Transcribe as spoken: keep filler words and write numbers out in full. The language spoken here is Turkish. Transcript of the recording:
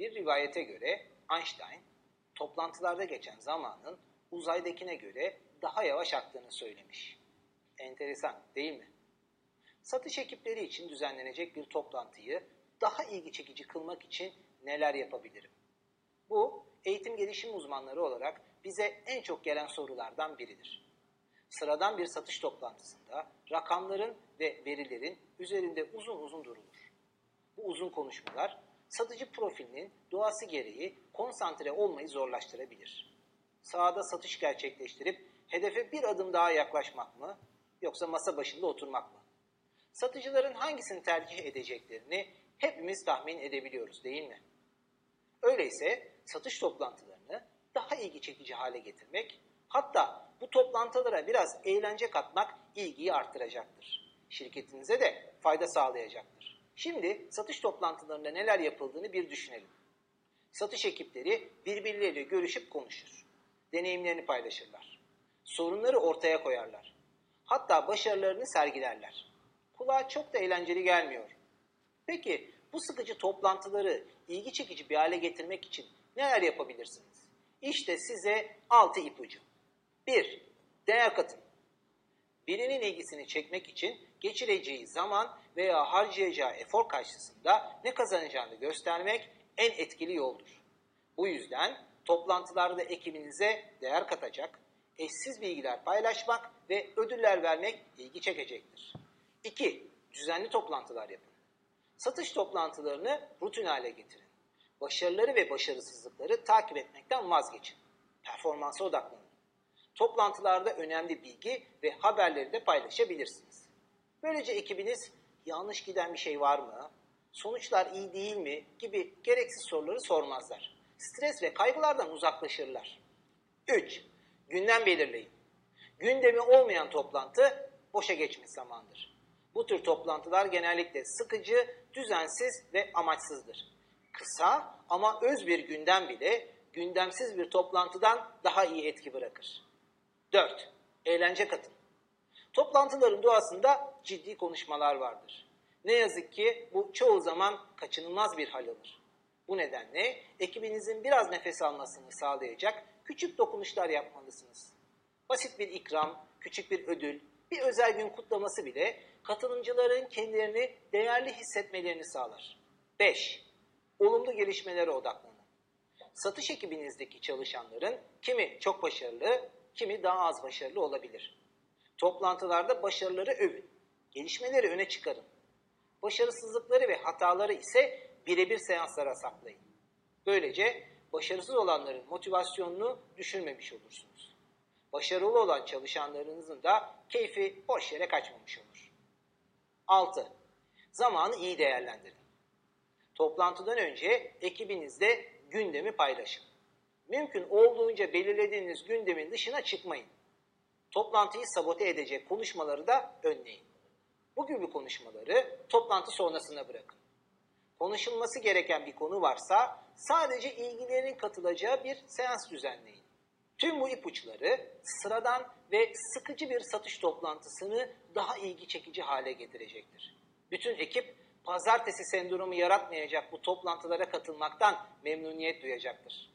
Bir rivayete göre Einstein, toplantılarda geçen zamanın uzaydakine göre daha yavaş aktığını söylemiş. Enteresan değil mi? Satış ekipleri için düzenlenecek bir toplantıyı daha ilgi çekici kılmak için neler yapabilirim? Bu, eğitim gelişim uzmanları olarak bize en çok gelen sorulardan biridir. Sıradan bir satış toplantısında rakamların ve verilerin üzerinde uzun uzun durulur. Bu uzun konuşmalar satıcı profilinin doğası gereği konsantre olmayı zorlaştırabilir. Sahada satış gerçekleştirip hedefe bir adım daha yaklaşmak mı yoksa masa başında oturmak mı? Satıcıların hangisini tercih edeceklerini hepimiz tahmin edebiliyoruz değil mi? Öyleyse satış toplantılarını daha ilgi çekici hale getirmek, hatta bu toplantılara biraz eğlence katmak ilgiyi arttıracaktır. Şirketinize de fayda sağlayacaktır. Şimdi satış toplantılarında neler yapıldığını bir düşünelim. Satış ekipleri birbirleriyle görüşüp konuşur. Deneyimlerini paylaşırlar. Sorunları ortaya koyarlar. Hatta başarılarını sergilerler. Kulağa çok da eğlenceli gelmiyor. Peki bu sıkıcı toplantıları ilgi çekici bir hale getirmek için neler yapabilirsiniz? İşte size altı ipucu. bir. Değer katın. Birinin ilgisini çekmek için geçireceği zaman veya harcayacağı efor karşısında ne kazanacağını göstermek en etkili yoldur. Bu yüzden toplantılarda ekibinize değer katacak, eşsiz bilgiler paylaşmak ve ödüller vermek ilgi çekecektir. iki. Düzenli toplantılar yapın. Satış toplantılarını rutin hale getirin. Başarıları ve başarısızlıkları takip etmekten vazgeçin. Performansa odaklanın. Toplantılarda önemli bilgi ve haberleri de paylaşabilirsiniz. Böylece ekibiniz yanlış giden bir şey var mı, sonuçlar iyi değil mi gibi gereksiz soruları sormazlar. Stres ve kaygılardan uzaklaşırlar. üç. Gündem belirleyin. Gündemi olmayan toplantı boşa geçmiş zamandır. Bu tür toplantılar genellikle sıkıcı, düzensiz ve amaçsızdır. Kısa ama öz bir gündem bile gündemsiz bir toplantıdan daha iyi etki bırakır. dört. Eğlence katın. Toplantıların doğasında ciddi konuşmalar vardır. Ne yazık ki bu çoğu zaman kaçınılmaz bir hal alır. Bu nedenle ekibinizin biraz nefes almasını sağlayacak küçük dokunuşlar yapmalısınız. Basit bir ikram, küçük bir ödül, bir özel gün kutlaması bile katılımcıların kendilerini değerli hissetmelerini sağlar. beş. Olumlu gelişmelere odaklanın. Satış ekibinizdeki çalışanların kimi çok başarılı, kimi daha az başarılı olabilir. Toplantılarda başarıları övün, gelişmeleri öne çıkarın. Başarısızlıkları ve hataları ise birebir seanslara saklayın. Böylece başarısız olanların motivasyonunu düşürmemiş olursunuz. Başarılı olan çalışanlarınızın da keyfi boş yere kaçmamış olur. altı. Zamanı iyi değerlendirin. Toplantıdan önce ekibinizde gündemi paylaşın. Mümkün olduğunca belirlediğiniz gündemin dışına çıkmayın. Toplantıyı sabote edecek konuşmaları da önleyin. Bu gibi konuşmaları toplantı sonrasına bırakın. Konuşulması gereken bir konu varsa sadece ilgilerinin katılacağı bir seans düzenleyin. Tüm bu ipuçları sıradan ve sıkıcı bir satış toplantısını daha ilgi çekici hale getirecektir. Bütün ekip pazartesi sendromu yaratmayacak bu toplantılara katılmaktan memnuniyet duyacaktır.